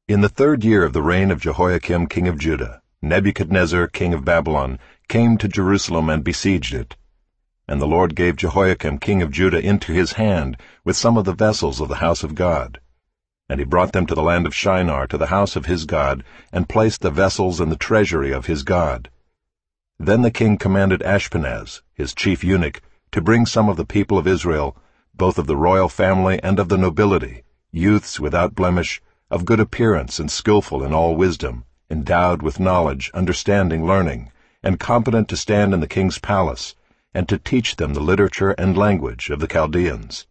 In the 3rd year of the reign of Jehoiakim king of Judah, Nebuchadnezzar king of Babylon came to Jerusalem and besieged it. And the Lord gave Jehoiakim king of Judah into his hand with some of the vessels of the house of God. And he brought them to the land of Shinar, to the house of his God, and placed the vessels in the treasury of his God. Then the king commanded Ashpenaz, his chief eunuch, to bring some of the people of Israel, both of the royal family and of the nobility, youths without blemish, of good appearance and skillful in all wisdom, endowed with knowledge, understanding, learning, and competent to stand in the king's palace, and to teach them the literature and language of the Chaldeans.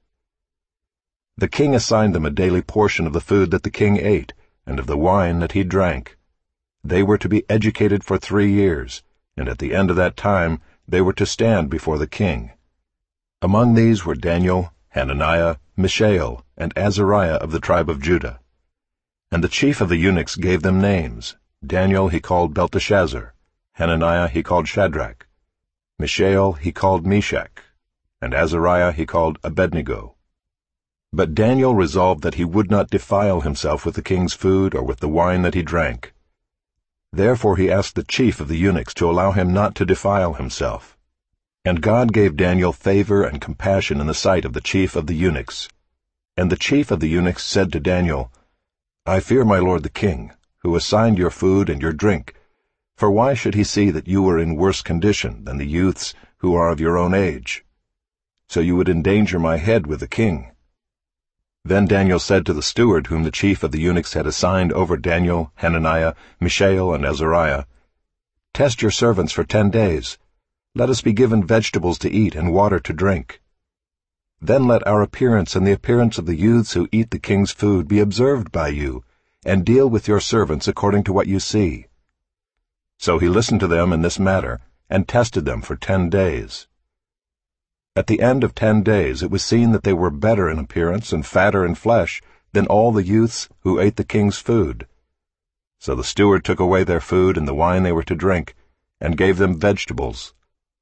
The king assigned them a daily portion of the food that the king ate, and of the wine that he drank. They were to be educated for 3 years, and at the end of that time they were to stand before the king. Among these were Daniel, Hananiah, Mishael, and Azariah of the tribe of Judah. And the chief of the eunuchs gave them names. Daniel he called Belteshazzar, Hananiah he called Shadrach, Mishael he called Meshach, and Azariah he called Abednego. But Daniel resolved that he would not defile himself with the king's food or with the wine that he drank. Therefore he asked the chief of the eunuchs to allow him not to defile himself. And God gave Daniel favor and compassion in the sight of the chief of the eunuchs. And the chief of the eunuchs said to Daniel, I fear my lord the king, who assigned your food and your drink, for why should he see that you were in worse condition than the youths who are of your own age? So you would endanger my head with the king. Then Daniel said to the steward whom the chief of the eunuchs had assigned over Daniel, Hananiah, Mishael, and Azariah, Test your servants for 10 days. Let us be given vegetables to eat and water to drink. Then let our appearance and the appearance of the youths who eat the king's food be observed by you, and deal with your servants according to what you see. So he listened to them in this matter, and tested them for 10 days. At the end of 10 days it was seen that they were better in appearance and fatter in flesh than all the youths who ate the king's food. So the steward took away their food and the wine they were to drink, and gave them vegetables.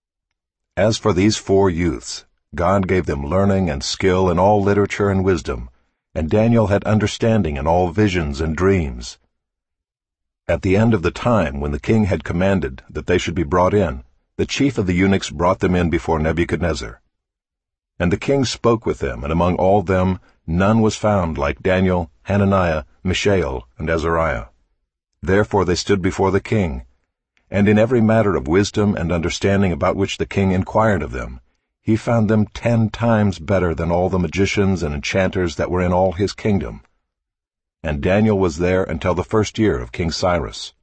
As for these 4 youths, God gave them learning and skill in all literature and wisdom, and Daniel had understanding in all visions and dreams. At the end of the time when the king had commanded that they should be brought in, the chief of the eunuchs brought them in before Nebuchadnezzar. And the king spoke with them, and among all them none was found like Daniel, Hananiah, Mishael, and Azariah. Therefore they stood before the king, and in every matter of wisdom and understanding about which the king inquired of them, he found them 10 times better than all the magicians and enchanters that were in all his kingdom. And Daniel was there until the 1st year of King Cyrus.